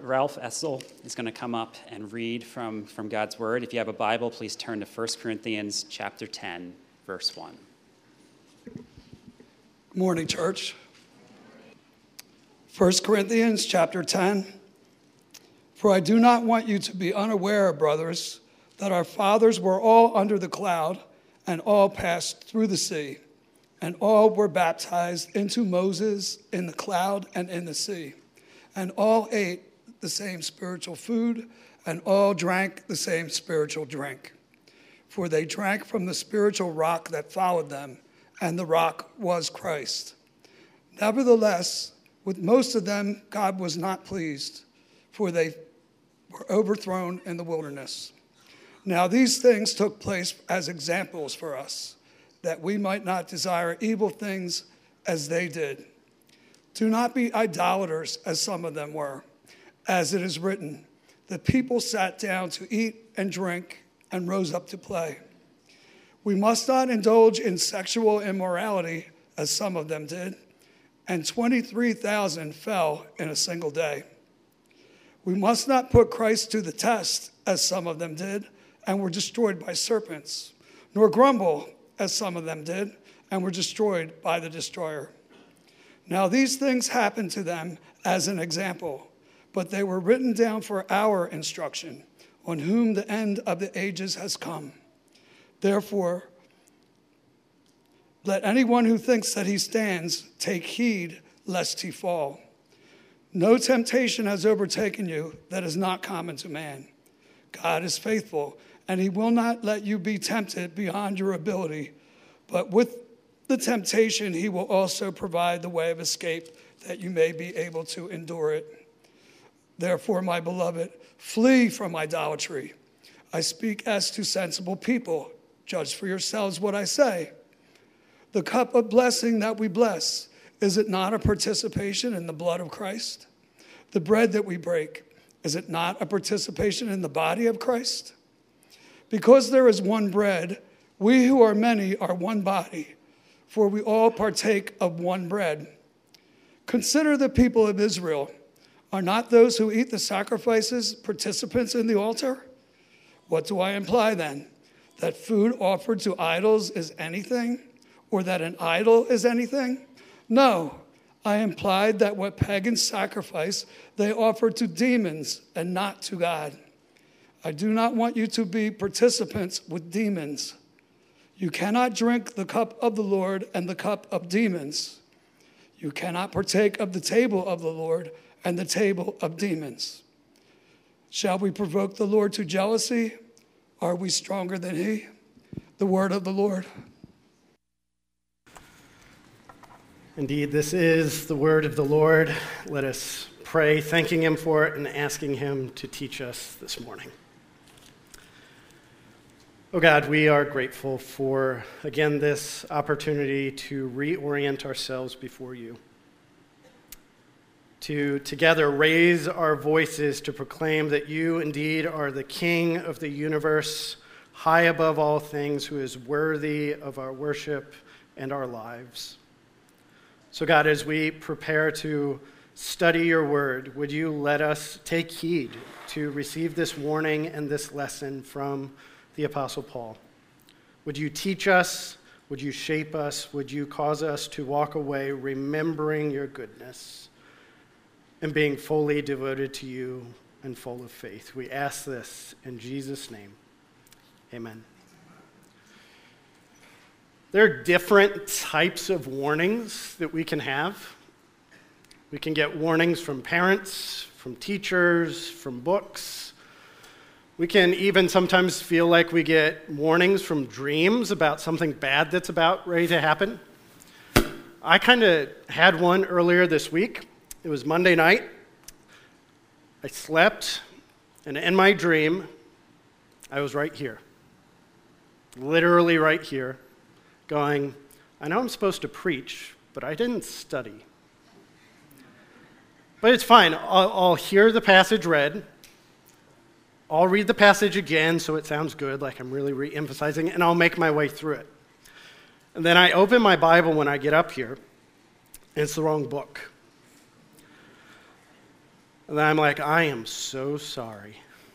Ralph Essel is going to come up and read from God's Word. If you have a Bible, please turn to 1 Corinthians chapter 10, verse 1. Good morning, church. 1 Corinthians chapter 10. For I do not want you to be unaware, brothers, that our fathers were all under the cloud, and all passed through the sea, and all were baptized into Moses in the cloud and in the sea, and all ate the same spiritual food, and all drank the same spiritual drink. For they drank from the spiritual rock that followed them, and the rock was Christ. Nevertheless, with most of them God was not pleased, for they were overthrown in the wilderness. Now these things took place as examples for us, that we might not desire evil things as they did. Do not be idolaters, as some of them were. As it is written, the people sat down to eat and drink and rose up to play. We must not indulge in sexual immorality, as some of them did, and 23,000 fell in a single day. We must not put Christ to the test, as some of them did, and were destroyed by serpents, nor grumble, as some of them did, and were destroyed by the destroyer. Now these things happened to them as an example, but they were written down for our instruction, on whom the end of the ages has come. Therefore, let anyone who thinks that he stands take heed lest he fall. No temptation has overtaken you that is not common to man. God is faithful, and he will not let you be tempted beyond your ability, but with the temptation he will also provide the way of escape that you may be able to endure it. Therefore, my beloved, flee from idolatry. I speak as to sensible people. Judge for yourselves what I say. The cup of blessing that we bless, is it not a participation in the blood of Christ? The bread that we break, is it not a participation in the body of Christ? Because there is one bread, we who are many are one body, for we all partake of one bread. Consider the people of Israel. Are not those who eat the sacrifices participants in the altar? What do I imply then? That food offered to idols is anything? Or that an idol is anything? No, I implied that what pagans sacrifice, they offer to demons and not to God. I do not want you to be participants with demons. You cannot drink the cup of the Lord and the cup of demons. You cannot partake of the table of the Lord and the table of demons. Shall we provoke the Lord to jealousy? Are we stronger than he? The word of the Lord. Indeed, this is the word of the Lord. Let us pray, thanking him for it and asking him to teach us this morning. Oh God, we are grateful for, again, this opportunity to reorient ourselves before you, to together raise our voices to proclaim that you indeed are the King of the universe, high above all things, who is worthy of our worship and our lives. So God, as we prepare to study your word, would you let us take heed to receive this warning and this lesson from the Apostle Paul? Would you teach us? Would you shape us? Would you cause us to walk away remembering your goodness and being fully devoted to you and full of faith? We ask this in Jesus' name. Amen. There are different types of warnings that we can have. We can get warnings from parents, from teachers, from books. We can even sometimes feel like we get warnings from dreams about something bad that's about ready to happen. I kind of had one earlier this week. It was Monday night. I slept, and in my dream, I was right here. Literally right here, going, I know I'm supposed to preach, but I didn't study. But it's fine. I'll hear the passage read. I'll read the passage again so it sounds good, like I'm really re-emphasizing, and I'll make my way through it. And then I open my Bible when I get up here, and it's the wrong book. And then I'm like, I am so sorry.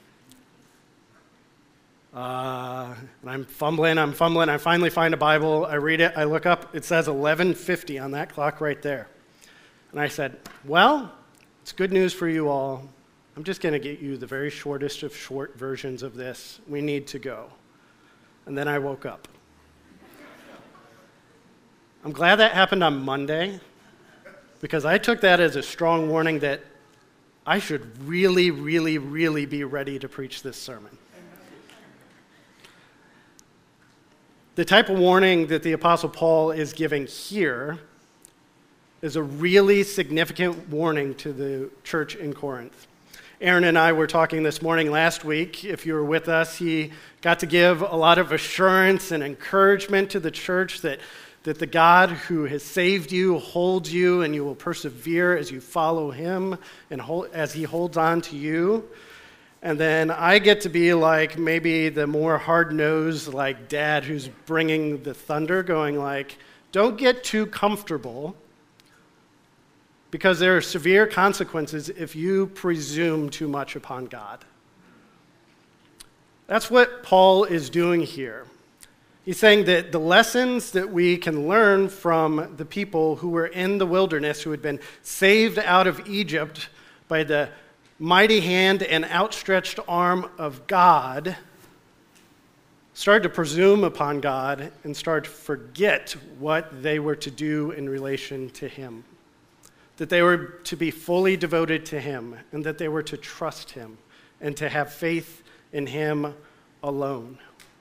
And I'm fumbling. I finally find a Bible. I read it. I look up. It says 11:50 on that clock right there. And I said, well, it's good news for you all. I'm just going to get you the very shortest of short versions of this. We need to go. And then I woke up. I'm glad that happened on Monday, because I took that as a strong warning that I should really, really, really be ready to preach this sermon. The type of warning that the Apostle Paul is giving here is a really significant warning to the church in Corinth. Aaron and I were talking this morning last week. If you were with us, he got to give a lot of assurance and encouragement to the church that the God who has saved you holds you, and you will persevere as you follow him and as he holds on to you. And then I get to be like maybe the more hard-nosed like dad who's bringing the thunder, going like, don't get too comfortable, because there are severe consequences if you presume too much upon God. That's what Paul is doing here. He's saying that the lessons that we can learn from the people who were in the wilderness, who had been saved out of Egypt by the mighty hand and outstretched arm of God, started to presume upon God and started to forget what they were to do in relation to him. That they were to be fully devoted to him, and that they were to trust him and to have faith in him alone.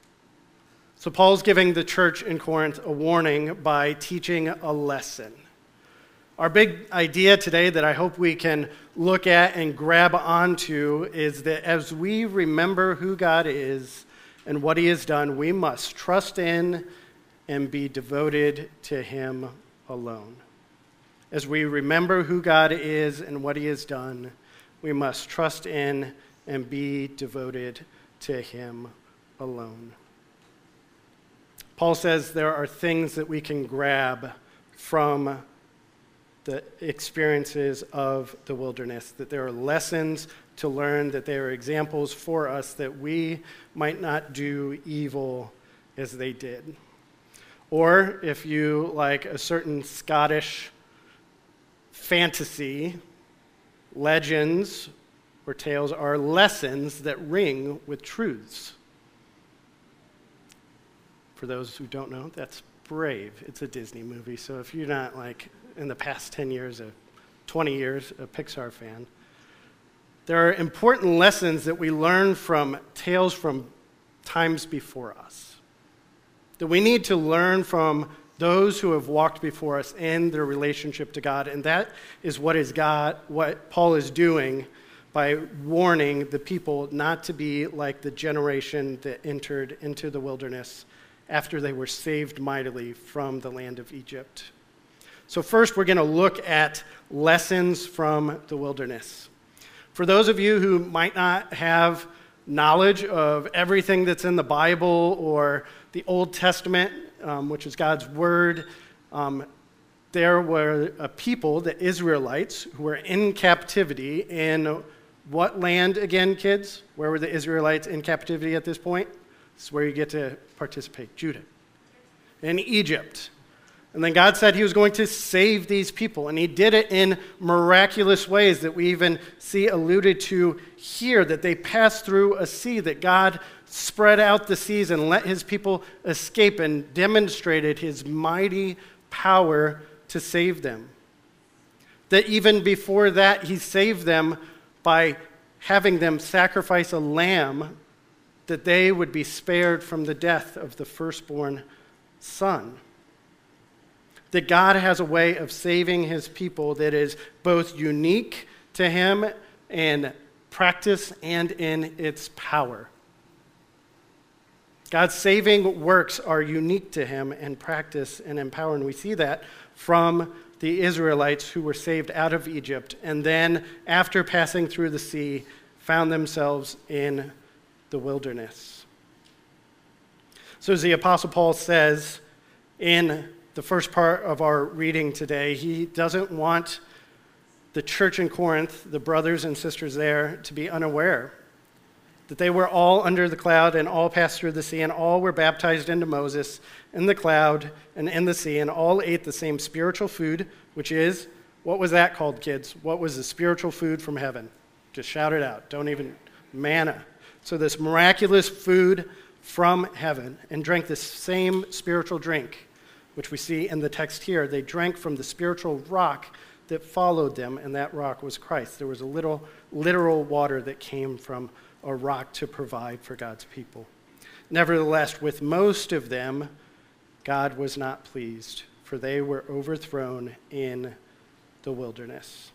So Paul's giving the church in Corinth a warning by teaching a lesson. Our big idea today that I hope we can look at and grab onto is that as we remember who God is and what he has done, we must trust in and be devoted to him alone. As we remember who God is and what he has done, we must trust in and be devoted to him alone. Paul says there are things that we can grab from the experiences of the wilderness, that there are lessons to learn, that there are examples for us that we might not do evil as they did. Or if you like a certain Scottish fantasy, legends or tales are lessons that ring with truths. For those who don't know, that's Brave. It's a Disney movie, so if you're not like in the past 10 years, 20 years, a Pixar fan, there are important lessons that we learn from tales from times before us, that we need to learn from those who have walked before us in their relationship to God, and that is what Paul is doing by warning the people not to be like the generation that entered into the wilderness after they were saved mightily from the land of Egypt. So first, we're going to look at lessons from the wilderness. For those of you who might not have knowledge of everything that's in the Bible or the Old Testament, which is God's Word, there were a people, the Israelites, who were in captivity in what land again, kids? Where were the Israelites in captivity at this point? This is where you get to participate. Judah. In Egypt. And then God said he was going to save these people, and he did it in miraculous ways that we even see alluded to here, that they passed through a sea, that God spread out the seas and let his people escape and demonstrated his mighty power to save them. That even before that, he saved them by having them sacrifice a lamb that they would be spared from the death of the firstborn son. That God has a way of saving his people that is both unique to him in practice and in its power. God's saving works are unique to him in practice and in power, and we see that from the Israelites who were saved out of Egypt, and then after passing through the sea, found themselves in the wilderness. So as the Apostle Paul says in the first part of our reading today, he doesn't want the church in Corinth, the brothers and sisters there, to be unaware that they were all under the cloud and all passed through the sea, and all were baptized into Moses in the cloud and in the sea, and all ate the same spiritual food, which is, what was that called, kids? What was the spiritual food from heaven? Just shout it out. Don't even, manna. So this miraculous food from heaven, and drank this same spiritual drink, which we see in the text here. They drank from the spiritual rock that followed them, and that rock was Christ. There was a little literal water that came from a rock to provide for God's people. Nevertheless, with most of them, God was not pleased, for they were overthrown in the wilderness.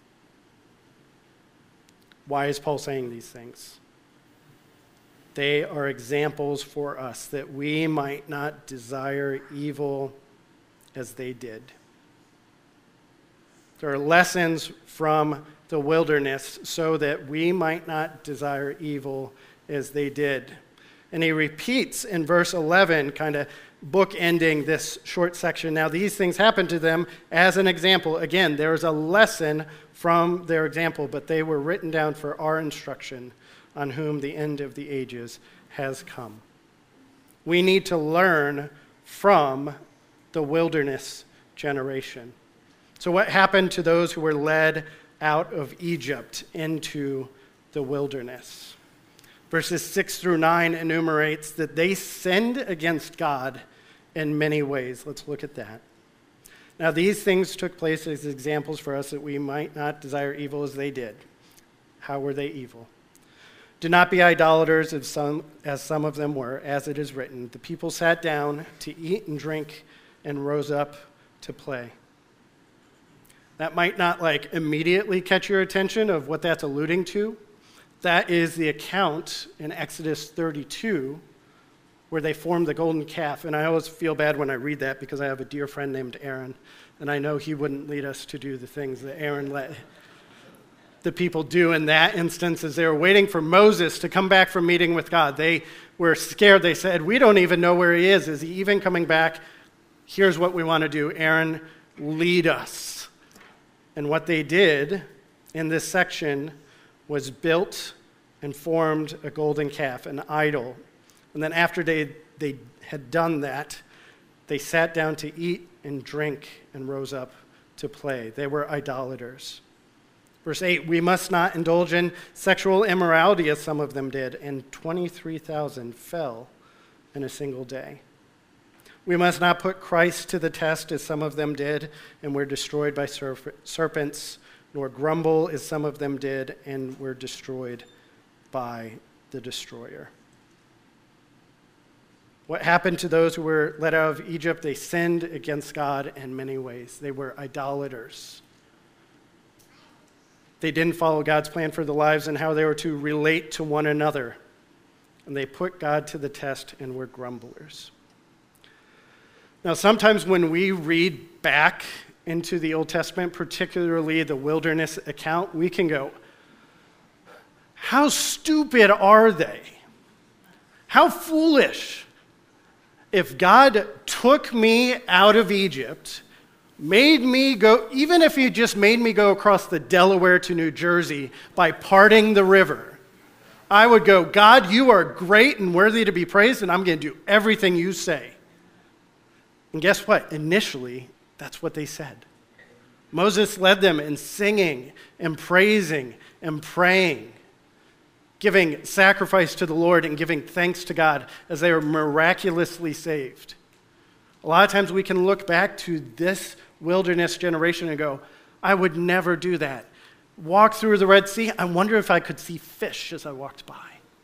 Why is Paul saying these things? They are examples for us that we might not desire evil as they did. There are lessons from the wilderness so that we might not desire evil as they did. And he repeats in verse 11, kind of bookending this short section. Now, these things happened to them as an example. Again, there is a lesson from their example, but they were written down for our instruction, on whom the end of the ages has come. We need to learn from the wilderness generation. So what happened to those who were led out of Egypt into the wilderness? Verses 6 through 9 enumerates that they sinned against God in many ways. Let's look at that. Now, these things took place as examples for us that we might not desire evil as they did. How were they evil? Do not be idolaters as some of them were, as it is written. The people sat down to eat and drink and rose up to play. That might not immediately catch your attention of what that's alluding to. That is the account in Exodus 32 where they formed the golden calf. And I always feel bad when I read that because I have a dear friend named Aaron, and I know he wouldn't lead us to do the things that Aaron let the people do in that instance as they were waiting for Moses to come back from meeting with God. They were scared. They said, we don't even know where he is. Is he even coming back? Here's what we want to do. Aaron, lead us. And what they did in this section was built and formed a golden calf, an idol. And then after they had done that, they sat down to eat and drink and rose up to play. They were idolaters. Verse 8, we must not indulge in sexual immorality as some of them did, and 23,000 fell in a single day. We must not put Christ to the test as some of them did, and were destroyed by serpents, nor grumble as some of them did, and were destroyed by the destroyer. What happened to those who were led out of Egypt? They sinned against God in many ways. They were idolaters. They didn't follow God's plan for their lives and how they were to relate to one another. And they put God to the test and were grumblers. Now, sometimes when we read back into the Old Testament, particularly the wilderness account, we can go, how stupid are they? How foolish. If God took me out of Egypt, made me go, even if he just made me go across the Delaware to New Jersey by parting the river, I would go, God, you are great and worthy to be praised, and I'm going to do everything you say. And guess what? Initially, that's what they said. Moses led them in singing and praising and praying, giving sacrifice to the Lord and giving thanks to God as they were miraculously saved. A lot of times we can look back to this wilderness generation and go, I would never do that. Walk through the Red Sea, I wonder if I could see fish as I walked by.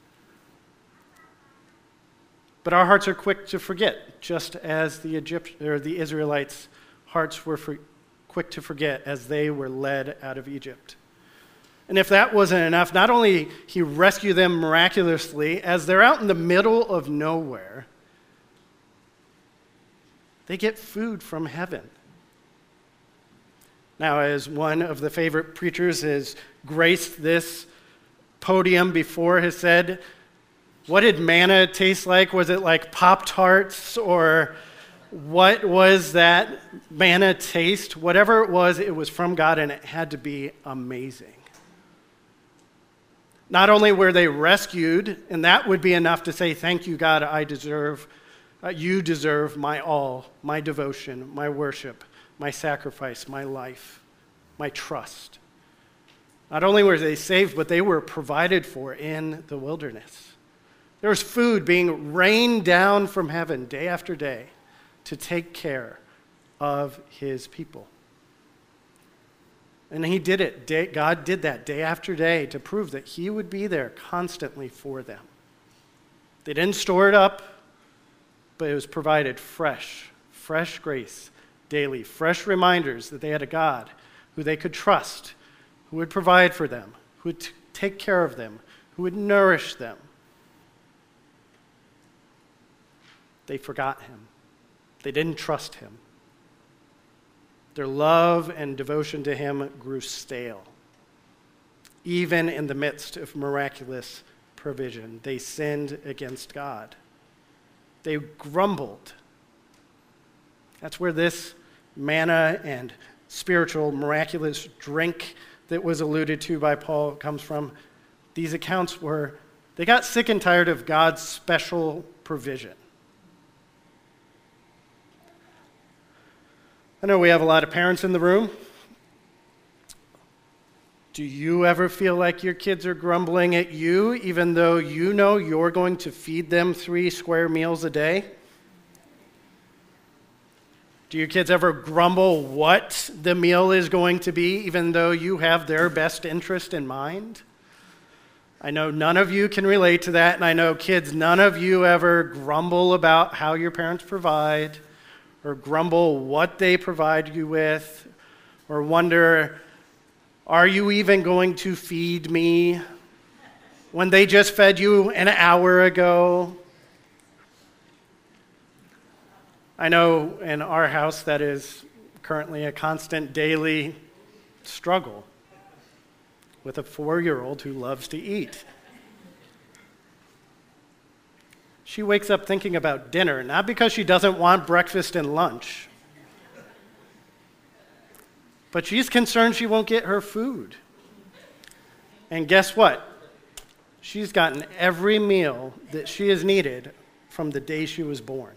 But our hearts are quick to forget, just as the Israelites' hearts were quick to forget as they were led out of Egypt. And if that wasn't enough, not only he rescued them miraculously, as they're out in the middle of nowhere, they get food from heaven. Now, as one of the favorite preachers has graced this podium before, has said, what did manna taste like? Was it like Pop-Tarts or what was that manna taste? Whatever it was from God, and it had to be amazing. Not only were they rescued, and that would be enough to say, thank you, God, you deserve my all, my devotion, my worship, my sacrifice, my life, my trust. Not only were they saved, but they were provided for in the wilderness. There was food being rained down from heaven day after day to take care of his people. And he did it. God did that day after day to prove that he would be there constantly for them. They didn't store it up, but it was provided fresh grace daily, fresh reminders that they had a God who they could trust, who would provide for them, who would take care of them, who would nourish them. They forgot him. They didn't trust him. Their love and devotion to him grew stale. Even in the midst of miraculous provision, they sinned against God. They grumbled. That's where this manna and spiritual miraculous drink that was alluded to by Paul comes from. These accounts they got sick and tired of God's special provision. I know we have a lot of parents in the room. Do you ever feel like your kids are grumbling at you, even though you know you're going to feed them 3 square meals a day? Do your kids ever grumble what the meal is going to be, even though you have their best interest in mind? I know none of you can relate to that, and I know kids, none of you ever grumble about how your parents provide, or grumble what they provide you with, or wonder, are you even going to feed me when they just fed you an hour ago? I know in our house that is currently a constant daily struggle with a 4-year-old who loves to eat. She wakes up thinking about dinner, not because she doesn't want breakfast and lunch, but she's concerned she won't get her food. And guess what? She's gotten every meal that she has needed from the day she was born.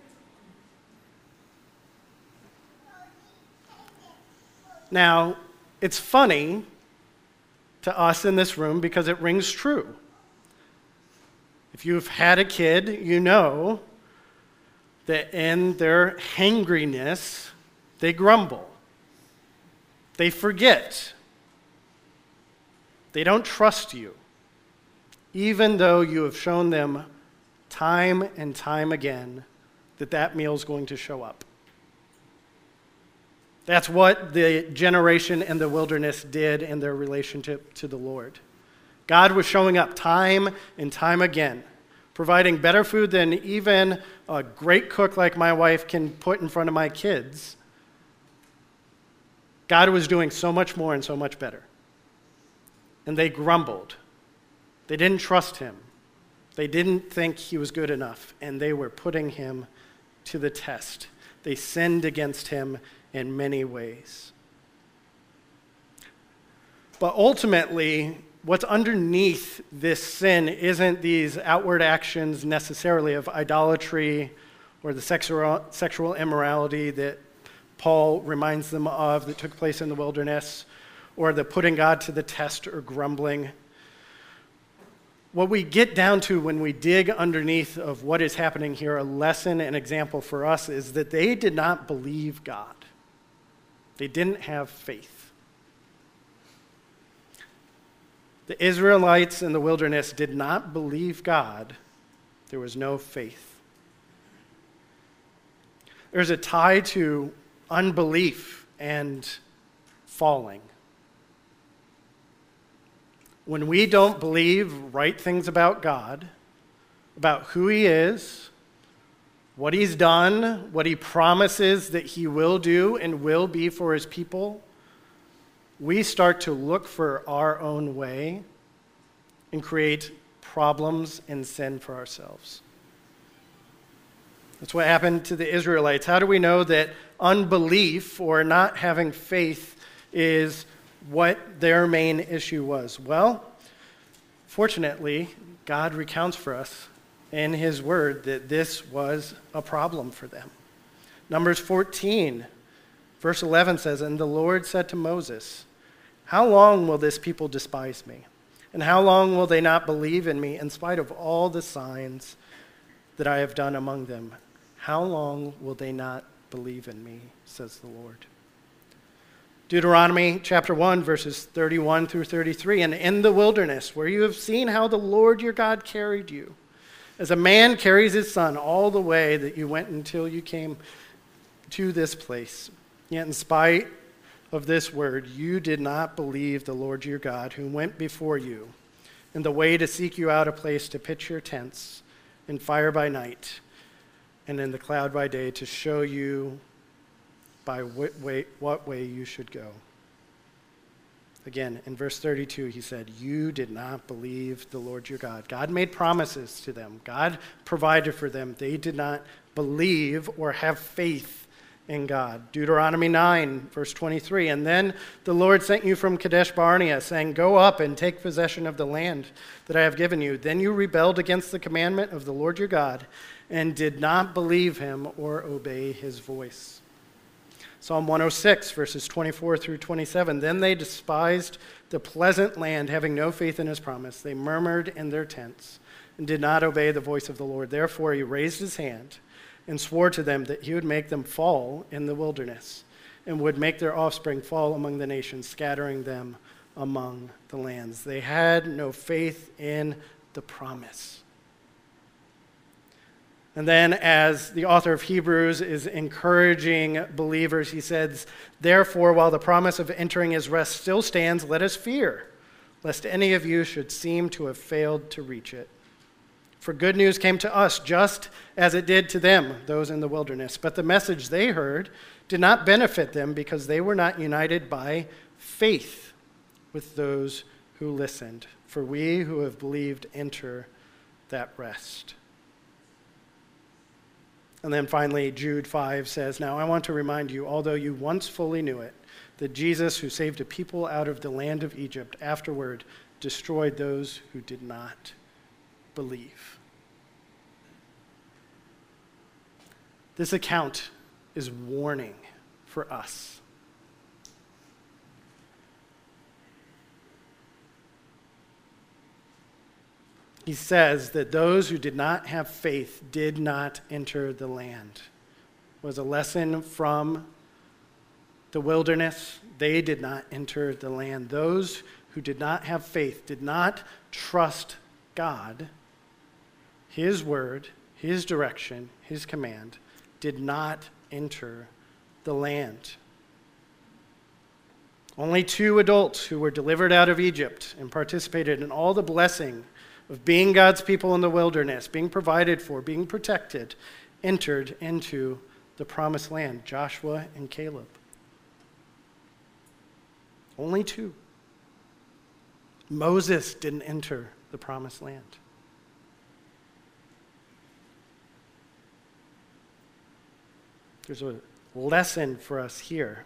Now, it's funny to us in this room because it rings true. If you've had a kid, you know that in their hangriness, they grumble. They forget. They don't trust you, even though you have shown them time and time again that meal is going to show up. That's what the generation in the wilderness did in their relationship to the Lord. God was showing up time and time again, providing better food than even a great cook like my wife can put in front of my kids. God was doing so much more and so much better. And they grumbled. They didn't trust him. They didn't think he was good enough, and they were putting him to the test. They sinned against him in many ways. But ultimately, what's underneath this sin isn't these outward actions necessarily of idolatry or the sexual immorality that Paul reminds them of that took place in the wilderness, or the putting God to the test or grumbling. What we get down to when we dig underneath of what is happening here, a lesson and example for us, is that they did not believe God. They didn't have faith. The Israelites in the wilderness did not believe God. There was no faith. There's a tie to unbelief and falling. When we don't believe right things about God, about who he is, what he's done, what he promises that he will do and will be for his people, we start to look for our own way and create problems and sin for ourselves. That's what happened to the Israelites. How do we know that unbelief or not having faith is what their main issue was? Well, fortunately, God recounts for us in his word that this was a problem for them. Numbers 14, verse 11 says, "And the Lord said to Moses, 'How long will this people despise me? And how long will they not believe in me in spite of all the signs that I have done among them? How long will they not believe in me?' says the Lord." Deuteronomy chapter 1, verses 31 through 33, "And in the wilderness, where you have seen how the Lord your God carried you, as a man carries his son all the way that you went until you came to this place. Yet in spite of this word, you did not believe the Lord your God, who went before you in the way to seek you out a place to pitch your tents, in fire by night and in the cloud by day, to show you by what way you should go." Again, in verse 32, he said, "You did not believe the Lord your God." God made promises to them. God provided for them. They did not believe or have faith in God. Deuteronomy 9, verse 23, "And then the Lord sent you from Kadesh Barnea, saying, 'Go up and take possession of the land that I have given you.' Then you rebelled against the commandment of the Lord your God and did not believe him or obey his voice." Psalm 106, verses 24 through 27, "Then they despised the pleasant land, having no faith in his promise. They murmured in their tents and did not obey the voice of the Lord. Therefore he raised his hand and swore to them that he would make them fall in the wilderness and would make their offspring fall among the nations, scattering them among the lands." They had no faith in the promise. And then, as the author of Hebrews is encouraging believers, he says, "Therefore, while the promise of entering his rest still stands, let us fear, lest any of you should seem to have failed to reach it. For good news came to us just as it did to them, those in the wilderness. But the message they heard did not benefit them because they were not united by faith with those who listened. For we who have believed enter that rest." And then finally, Jude 5 says, "Now I want to remind you, although you once fully knew it, that Jesus, who saved a people out of the land of Egypt, afterward destroyed those who did not believe." This account is warning for us. He says that those who did not have faith did not enter the land. It was a lesson from the wilderness. They did not enter the land. Those who did not have faith, did not trust God, his word, his direction, his command, did not enter the land. Only 2 adults who were delivered out of Egypt and participated in all the blessing of being God's people in the wilderness, being provided for, being protected, entered into the promised land, Joshua and Caleb. Only 2. Moses didn't enter the promised land. There's a lesson for us here.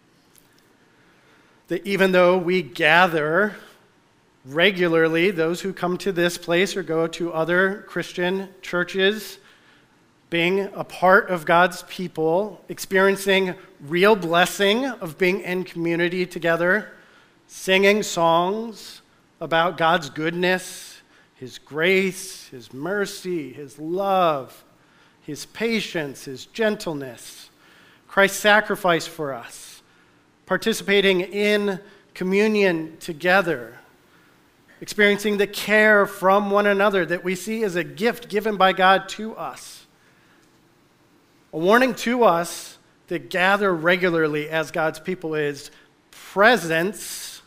That even though we gather regularly, those who come to this place or go to other Christian churches, being a part of God's people, experiencing real blessing of being in community together, singing songs about God's goodness, his grace, his mercy, his love, his patience, his gentleness, Christ's sacrifice for us, participating in communion together, experiencing the care from one another that we see as a gift given by God to us. A warning to us that gather regularly as God's people is presence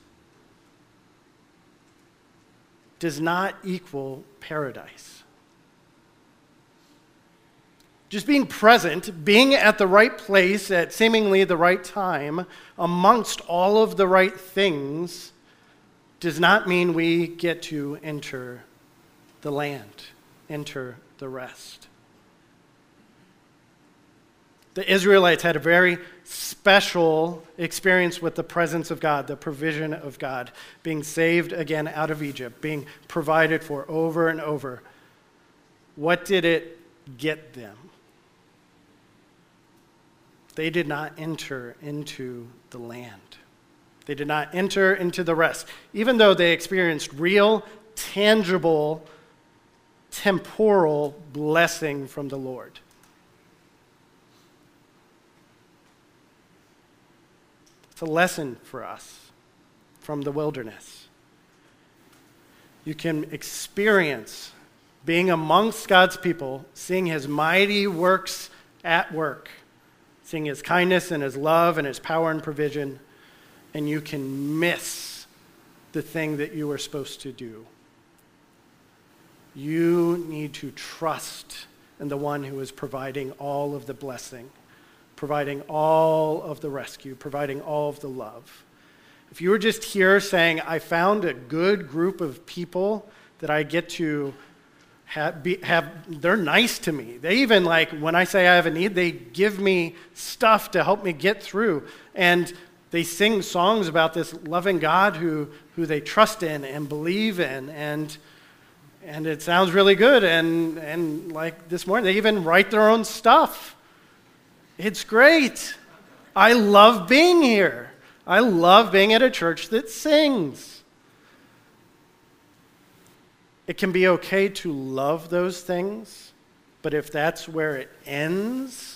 does not equal paradise. Just being present, being at the right place at seemingly the right time, amongst all of the right things, does not mean we get to enter the land, enter the rest. The Israelites had a very special experience with the presence of God, the provision of God, being saved again out of Egypt, being provided for over and over. What did it get them? They did not enter into the land. They did not enter into the rest, even though they experienced real, tangible, temporal blessing from the Lord. It's a lesson for us from the wilderness. You can experience being amongst God's people, seeing his mighty works at work, seeing his kindness and his love and his power and provision, and you can miss the thing that you were supposed to do. You need to trust in the one who is providing all of the blessing, providing all of the rescue, providing all of the love. If you were just here saying, I found a good group of people that I get to have, they're nice to me. They even, like, when I say I have a need, they give me stuff to help me get through. And they sing songs about this loving God who they trust in and believe in. And it sounds really good. And like this morning, they even write their own stuff. It's great. I love being here. I love being at a church that sings. It can be okay to love those things, but if that's where it ends,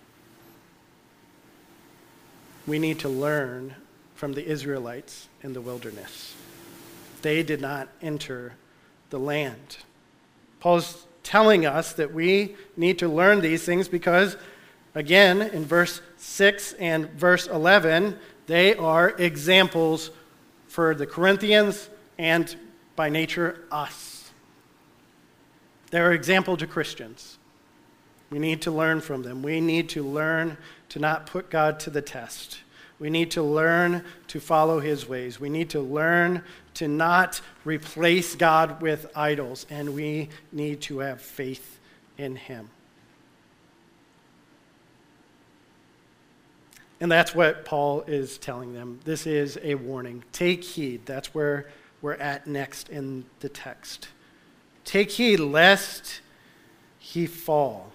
we need to learn from the Israelites in the wilderness. They did not enter the land. Paul's telling us that we need to learn these things because, again, in verse 6 and verse 11, they are examples for the Corinthians and, by nature, us. They're an example to Christians. We need to learn from them. We need to learn to not put God to the test. We need to learn to follow his ways. We need to learn to not replace God with idols, and we need to have faith in him. And that's what Paul is telling them. This is a warning. Take heed. That's where we're at next in the text. Take heed lest he fall.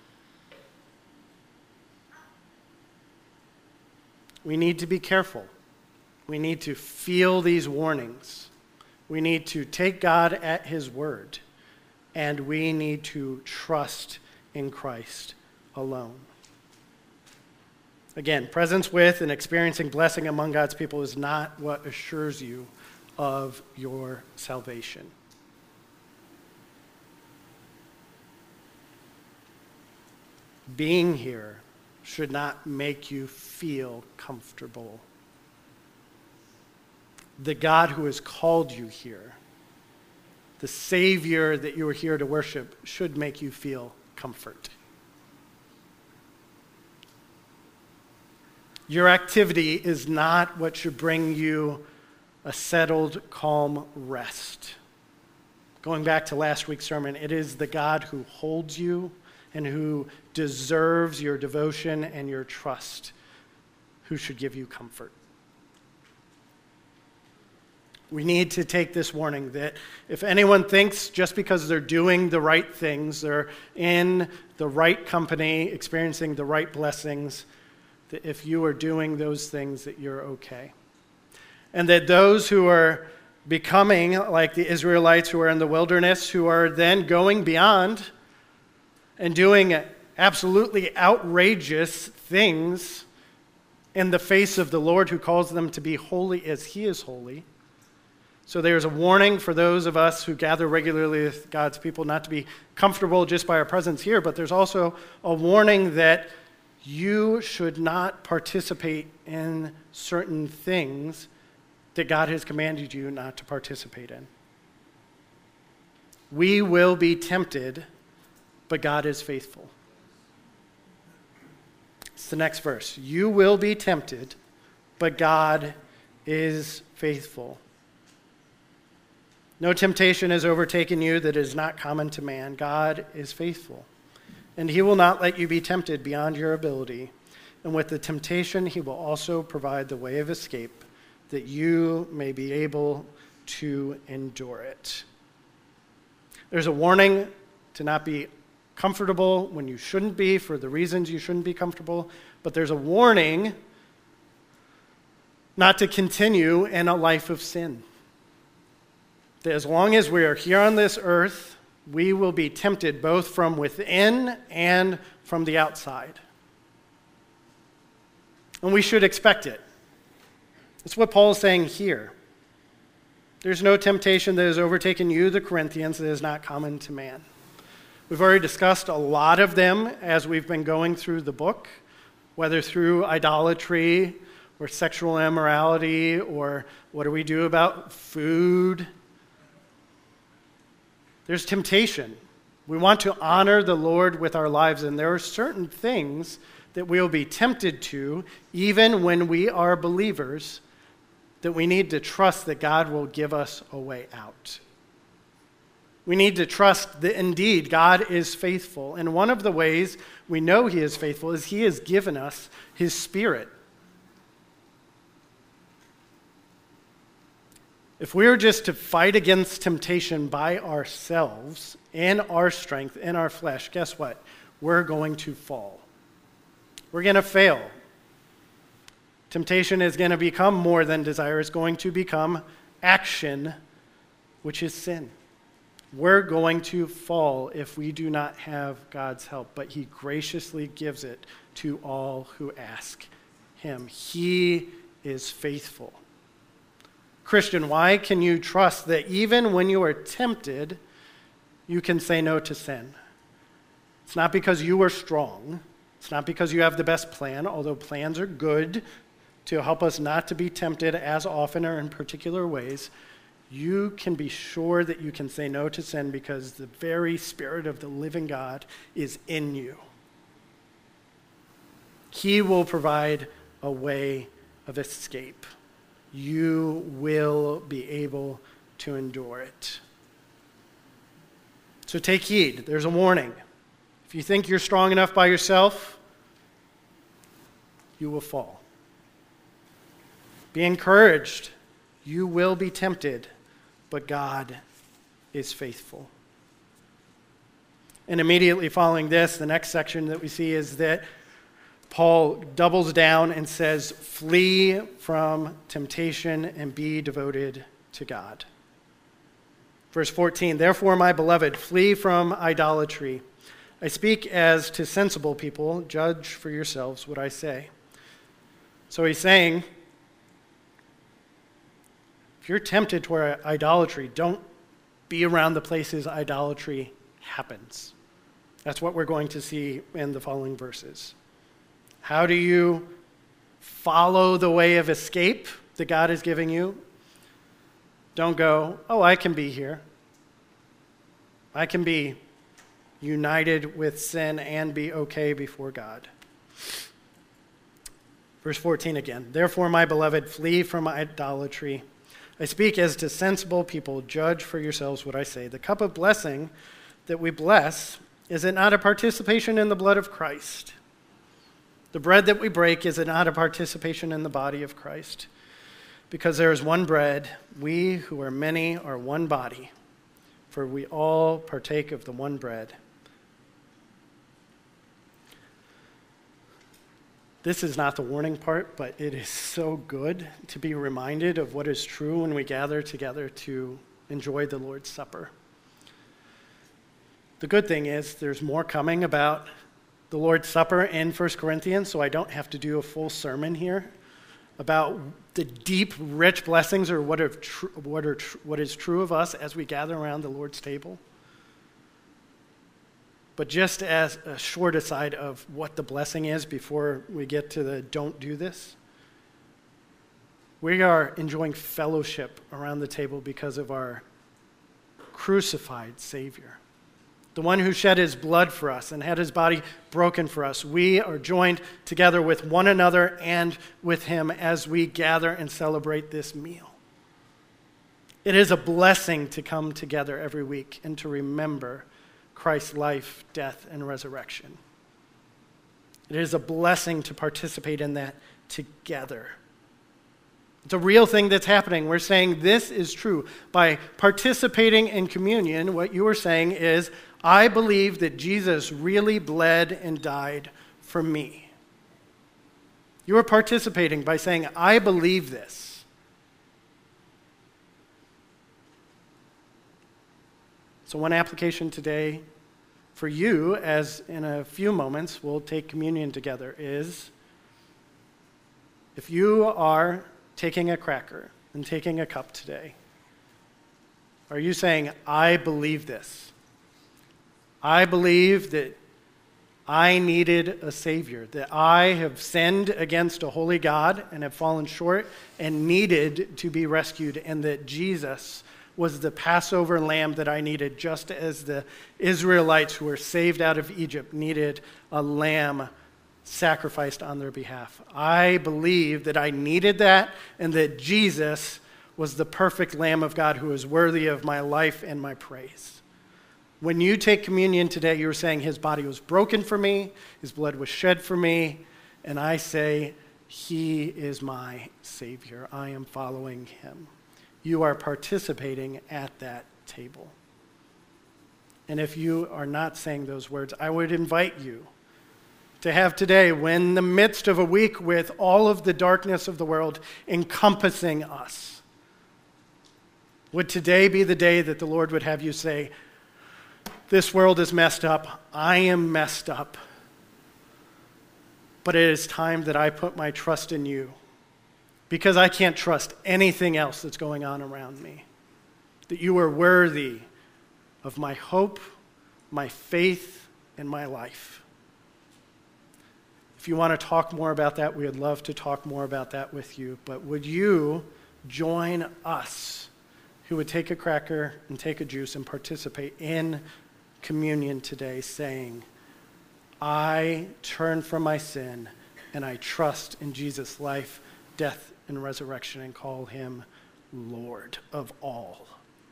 We need to be careful. We need to feel these warnings. We need to take God at his word. And we need to trust in Christ alone. Again, presence with and experiencing blessing among God's people is not what assures you of your salvation. Being here should not make you feel comfortable. The God who has called you here, the Savior that you are here to worship, should make you feel comfort. Your activity is not what should bring you a settled, calm rest. Going back to last week's sermon, it is the God who holds you and who deserves your devotion and your trust who should give you comfort. We need to take this warning that if anyone thinks just because they're doing the right things, they're in the right company, experiencing the right blessings, that if you are doing those things that you're okay. And that those who are becoming like the Israelites who are in the wilderness, who are then going beyond and doing absolutely outrageous things in the face of the Lord who calls them to be holy as he is holy. So there's a warning for those of us who gather regularly with God's people not to be comfortable just by our presence here, but there's also a warning that you should not participate in certain things that God has commanded you not to participate in. We will be tempted, but God is faithful. It's the next verse. You will be tempted, but God is faithful. No temptation has overtaken you that is not common to man. God is faithful. And he will not let you be tempted beyond your ability. And with the temptation, he will also provide the way of escape, that you may be able to endure it. There's a warning to not be comfortable when you shouldn't be for the reasons you shouldn't be comfortable, but there's a warning not to continue in a life of sin. That as long as we are here on this earth, we will be tempted both from within and from the outside. And we should expect it. That's what Paul is saying here. There's no temptation that has overtaken you, the Corinthians, that is not common to man. We've already discussed a lot of them as we've been going through the book, whether through idolatry or sexual immorality or what do we do about food. There's temptation. We want to honor the Lord with our lives, and there are certain things that we'll be tempted to, even when we are believers, that we need to trust that God will give us a way out. We need to trust that indeed God is faithful. And one of the ways we know he is faithful is he has given us his Spirit. If we were just to fight against temptation by ourselves, in our strength, in our flesh, guess what? We're going to fall. We're going to fail. Temptation is going to become more than desire. It's going to become action, which is sin. We're going to fall if we do not have God's help, but he graciously gives it to all who ask him. He is faithful. Christian, why can you trust that even when you are tempted, you can say no to sin? It's not because you are strong. It's not because you have the best plan, although plans are good to help us not to be tempted as often or in particular ways. You can be sure that you can say no to sin because the very Spirit of the living God is in you. He will provide a way of escape. You will be able to endure it. So take heed. There's a warning. If you think you're strong enough by yourself, you will fall. Be encouraged. You will be tempted, but God is faithful. And immediately following this, the next section that we see is that Paul doubles down and says, flee from temptation and be devoted to God. Verse 14, therefore, my beloved, flee from idolatry. I speak as to sensible people. Judge for yourselves what I say. So he's saying, if you're tempted toward idolatry, don't be around the places idolatry happens. That's what we're going to see in the following verses. How do you follow the way of escape that God is giving you? Don't go, oh, I can be here. I can be united with sin and be okay before God. Verse 14 again. Therefore, my beloved, flee from idolatry. I speak as to sensible people. Judge for yourselves what I say. The cup of blessing that we bless, is it not a participation in the blood of Christ? The bread that we break, is it not a participation in the body of Christ? Because there is one bread, we who are many are one body, for we all partake of the one bread. This is not the warning part, but it is so good to be reminded of what is true when we gather together to enjoy the Lord's Supper. The good thing is there's more coming about the Lord's Supper in 1 Corinthians, so I don't have to do a full sermon here about the deep, rich blessings or what is true of us as we gather around the Lord's table. But just as a short aside of what the blessing is before we get to the don't do this, we are enjoying fellowship around the table because of our crucified Savior, the one who shed his blood for us and had his body broken for us. We are joined together with one another and with him as we gather and celebrate this meal. It is a blessing to come together every week and to remember Christ's life, death, and resurrection. It is a blessing to participate in that together. It's a real thing that's happening. We're saying this is true. By participating in communion, what you are saying is, I believe that Jesus really bled and died for me. You are participating by saying, I believe this. So one application today for you, as in a few moments we'll take communion together, is if you are taking a cracker and taking a cup today, are you saying, I believe this? I believe that I needed a Savior, that I have sinned against a holy God and have fallen short and needed to be rescued, and that Jesus was the Passover lamb that I needed, just as the Israelites who were saved out of Egypt needed a lamb sacrificed on their behalf. I believe that I needed that, and that Jesus was the perfect Lamb of God who is worthy of my life and my praise. When you take communion today, you're saying his body was broken for me, his blood was shed for me, and I say, he is my Savior. I am following him. You are participating at that table. And if you are not saying those words, I would invite you to have today, when in the midst of a week with all of the darkness of the world encompassing us, would today be the day that the Lord would have you say, this world is messed up, I am messed up, but it is time that I put my trust in you, because I can't trust anything else that's going on around me. That you are worthy of my hope, my faith, and my life. If you want to talk more about that, we would love to talk more about that with you. But would you join us, who would take a cracker and take a juice and participate in communion today, saying, I turn from my sin and I trust in Jesus' life, death, and resurrection, and call him Lord of all.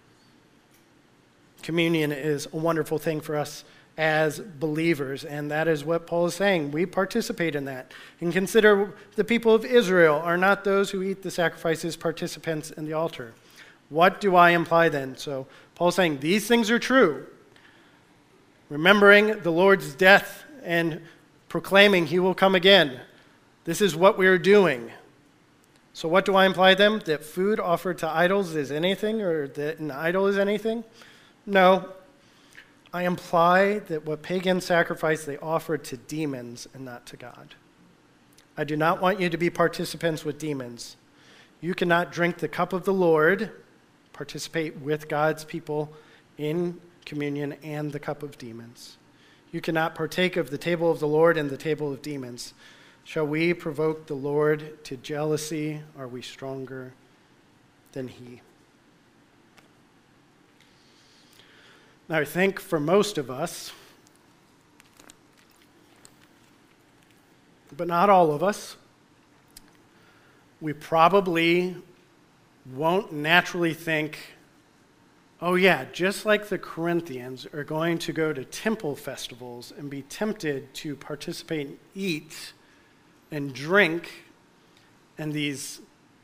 Communion is a wonderful thing for us as believers, and that is what Paul is saying. We participate in that. And consider the people of Israel are not those who eat the sacrifices participants in the altar. What do I imply then? So Paul's saying these things are true. Remembering the Lord's death and proclaiming he will come again. This is what we are doing. So what do I imply then? That food offered to idols is anything, or that an idol is anything? No. I imply that what pagan sacrifice they offered to demons and not to God. I do not want you to be participants with demons. You cannot drink the cup of the Lord, participate with God's people in communion, and the cup of demons. You cannot partake of the table of the Lord and the table of demons. Shall we provoke the Lord to jealousy? Are we stronger than he? Now, I think for most of us, but not all of us, we probably won't naturally think, oh yeah, just like the Corinthians are going to go to temple festivals and be tempted to participate and eat and drink in these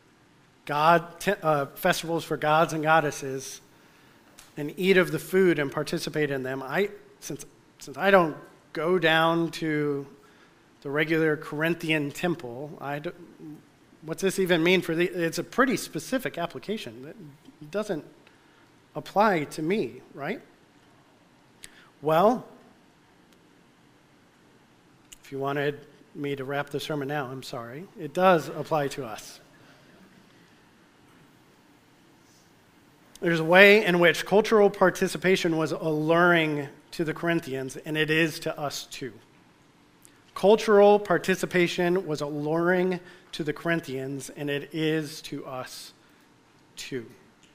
festivals for gods and goddesses, and eat of the food and participate in them. Since I don't go down to the regular Corinthian temple, what's this even mean for it's a pretty specific application that doesn't apply to me, right? Well, if you wanted me to wrap the sermon now, I'm sorry. It does apply to us. There's a way in which cultural participation was alluring to the Corinthians, and it is to us too. Cultural participation was alluring to the Corinthians, and it is to us too.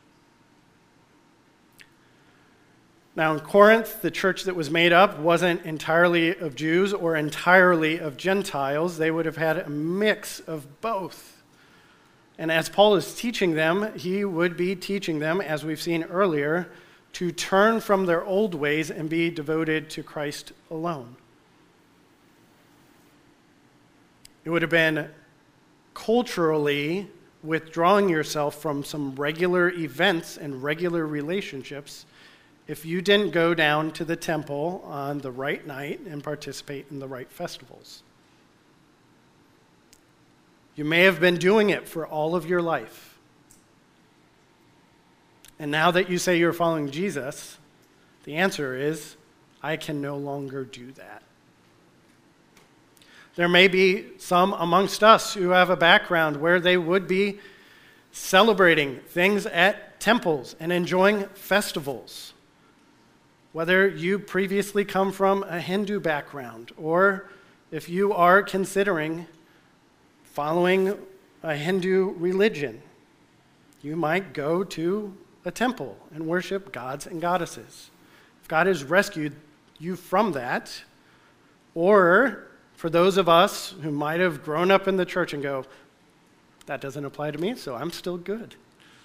Now, in Corinth, the church that was made up wasn't entirely of Jews or entirely of Gentiles. They would have had a mix of both. And as Paul is teaching them, he would be teaching them, as we've seen earlier, to turn from their old ways and be devoted to Christ alone. It would have been culturally withdrawing yourself from some regular events and regular relationships if you didn't go down to the temple on the right night and participate in the right festivals. You may have been doing it for all of your life. And now that you say you're following Jesus, the answer is, I can no longer do that. There may be some amongst us who have a background where they would be celebrating things at temples and enjoying festivals. Whether you previously come from a Hindu background or if you are considering following a Hindu religion, you might go to a temple and worship gods and goddesses. If God has rescued you from that, or for those of us who might have grown up in the church and go, that doesn't apply to me, so I'm still good.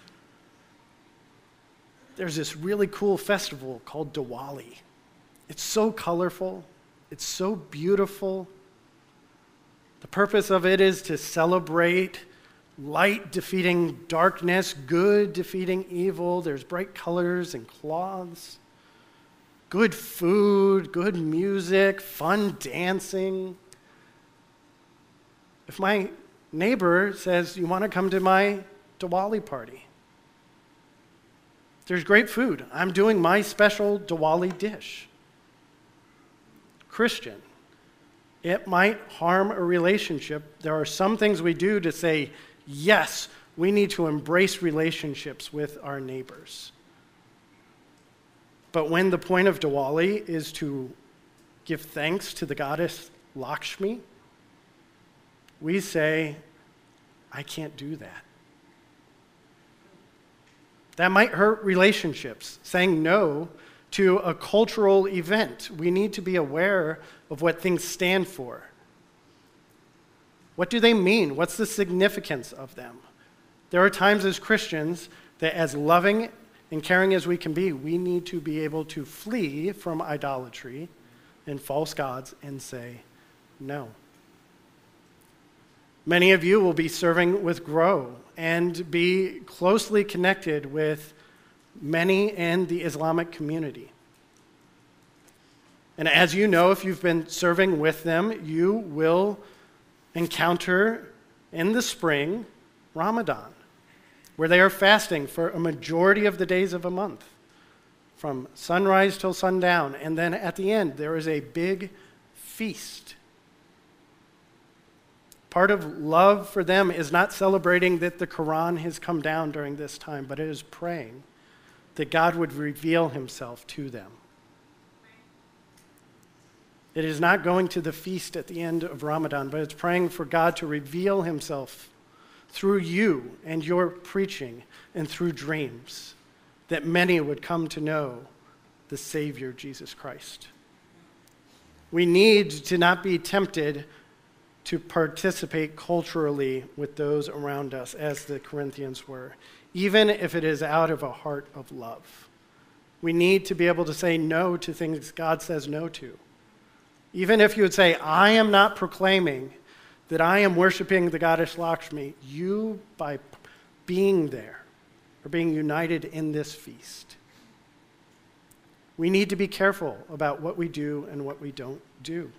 There's this really cool festival called Diwali. It's so colorful. It's so beautiful. The purpose of it is to celebrate light defeating darkness, good defeating evil. There's bright colors and cloths, good food, good music, fun dancing. If my neighbor says, you want to come to my Diwali party? There's great food. I'm doing my special Diwali dish. Christian, it might harm a relationship. There are some things we do to say, yes, we need to embrace relationships with our neighbors. But when the point of Diwali is to give thanks to the goddess Lakshmi, we say, I can't do that. That might hurt relationships, saying no to a cultural event. We need to be aware of what things stand for. What do they mean? What's the significance of them? There are times as Christians that as loving and caring as we can be, we need to be able to flee from idolatry and false gods and say no. Many of you will be serving with Grow and be closely connected with many in the Islamic community. And as you know, if you've been serving with them, you will encounter in the spring Ramadan, where they are fasting for a majority of the days of a month, from sunrise till sundown. And then at the end, there is a big feast. Part of love for them is not celebrating that the Quran has come down during this time, but it is praying that God would reveal himself to them. It is not going to the feast at the end of Ramadan, but it's praying for God to reveal himself through you and your preaching and through dreams, that many would come to know the Savior, Jesus Christ. We need to not be tempted to participate culturally with those around us, as the Corinthians were, even if it is out of a heart of love. We need to be able to say no to things God says no to. Even if you would say, I am not proclaiming that I am worshiping the goddess Lakshmi, you, by being there, are being united in this feast. We need to be careful about what we do and what we don't do.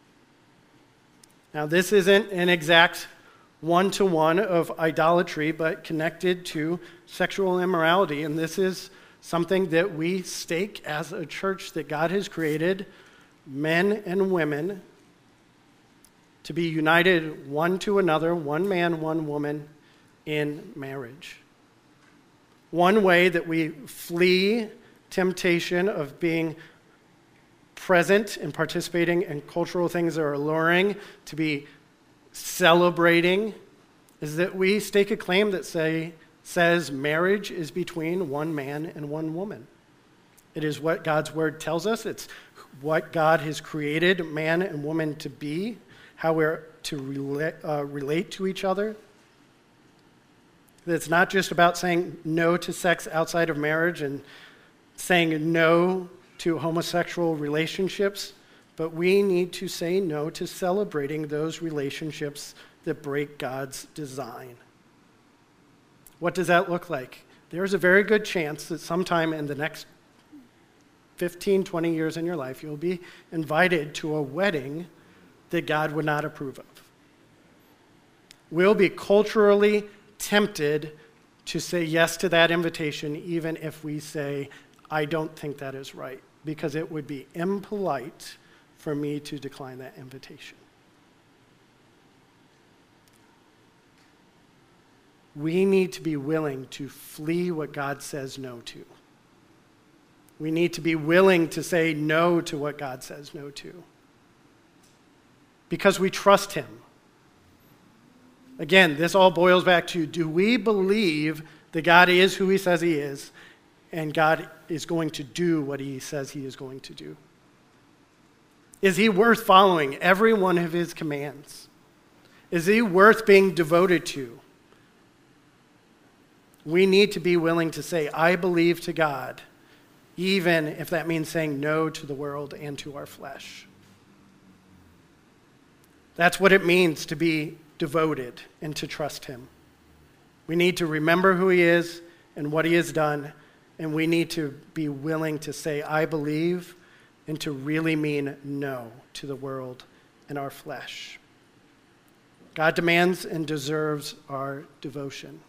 Now, this isn't an exact one-to-one of idolatry, but connected to sexual immorality. And this is something that we stake as a church that God has created, men and women, to be united one to another, one man, one woman, in marriage. One way that we flee temptation of being present and participating in cultural things that are alluring, to be celebrating, is that we stake a claim that says marriage is between one man and one woman. It is what God's word tells us. It's what God has created man and woman to be, how we're to relate to each other. It's not just about saying no to sex outside of marriage and saying no to homosexual relationships, but we need to say no to celebrating those relationships that break God's design. What does that look like? There's a very good chance that sometime in the next 15, 20 years in your life, you'll be invited to a wedding that God would not approve of. We'll be culturally tempted to say yes to that invitation, even if we say, I don't think that is right, because it would be impolite for me to decline that invitation. We need to be willing to flee what God says no to. We need to be willing to say no to what God says no to, because we trust him. Again, this all boils back to, do we believe that God is who he says he is, and God is going to do what he says he is going to do? Is he worth following every one of his commands? Is he worth being devoted to? We need to be willing to say, I believe to God, even if that means saying no to the world and to our flesh. That's what it means to be devoted and to trust him. We need to remember who he is and what he has done, and we need to be willing to say, I believe, and to really mean no to the world and our flesh. God demands and deserves our devotion.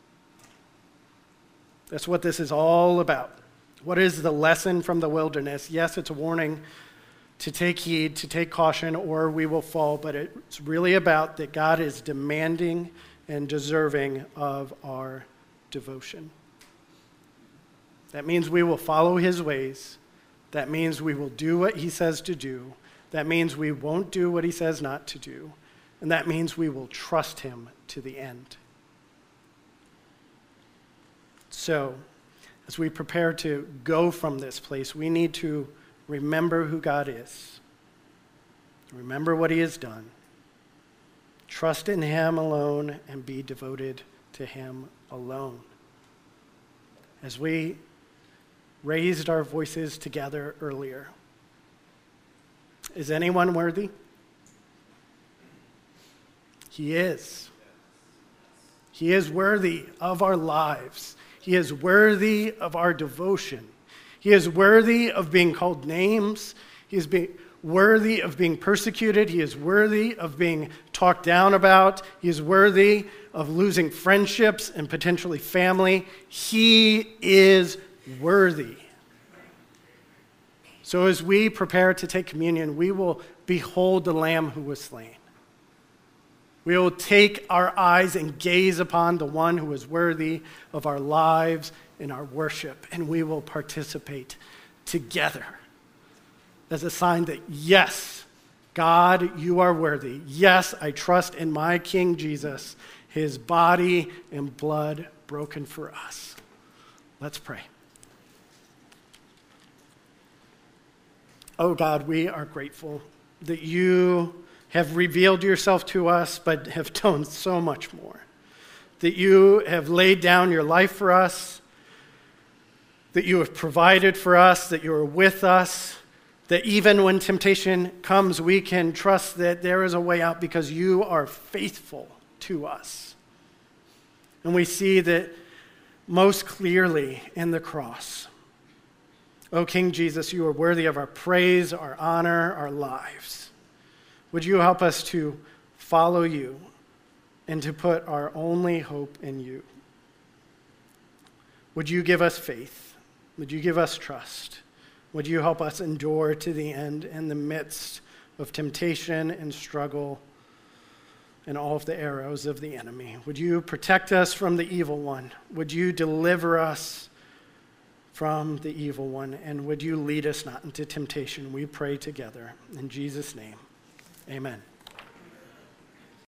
That's what this is all about. What is the lesson from the wilderness? Yes, it's a warning to take heed, to take caution, or we will fall, but it's really about that God is demanding and deserving of our devotion. That means we will follow his ways. That means we will do what he says to do. That means we won't do what he says not to do. And that means we will trust him to the end. So, as we prepare to go from this place, we need to remember who God is. Remember what he has done. Trust in him alone and be devoted to him alone. As we raised our voices together earlier, is anyone worthy? He is. He is worthy of our lives. He is worthy of our devotion. He is worthy of being called names. He is worthy of being persecuted. He is worthy of being talked down about. He is worthy of losing friendships and potentially family. He is worthy. So as we prepare to take communion, we will behold the Lamb who was slain. We will take our eyes and gaze upon the one who is worthy of our lives and our worship, and we will participate together as a sign that, yes, God, you are worthy. Yes, I trust in my King Jesus, his body and blood broken for us. Let's pray. Oh God, we are grateful that you have revealed yourself to us, but have done so much more. That you have laid down your life for us, that you have provided for us, that you are with us, that even when temptation comes, we can trust that there is a way out because you are faithful to us. And we see that most clearly in the cross. O King Jesus, you are worthy of our praise, our honor, our lives. Would you help us to follow you and to put our only hope in you? Would you give us faith? Would you give us trust? Would you help us endure to the end in the midst of temptation and struggle and all of the arrows of the enemy? Would you protect us from the evil one? Would you deliver us from the evil one? And would you lead us not into temptation? We pray together. In Jesus' name. Amen.